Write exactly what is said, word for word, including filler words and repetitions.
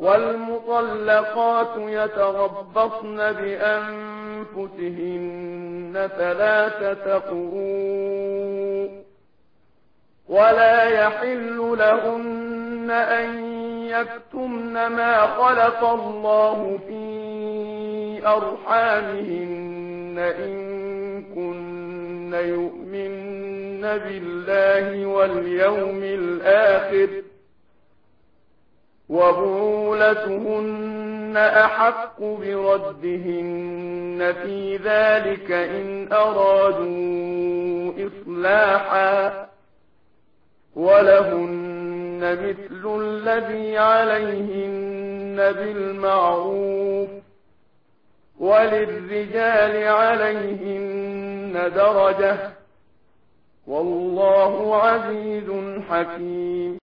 والمطلقات يتربصن بأنفسهن ثلاثة قروء ولا يحل لهن أن يكتمن ما خلق الله في أرحامهن إن كن يؤمن بالله واليوم الآخر وبعولتهن أحق بردهن في ذلك إن أرادوا إصلاحا ولهن مثل الذي عليهن بالمعروف وللرجال عليهن درجة والله عزيز حكيم.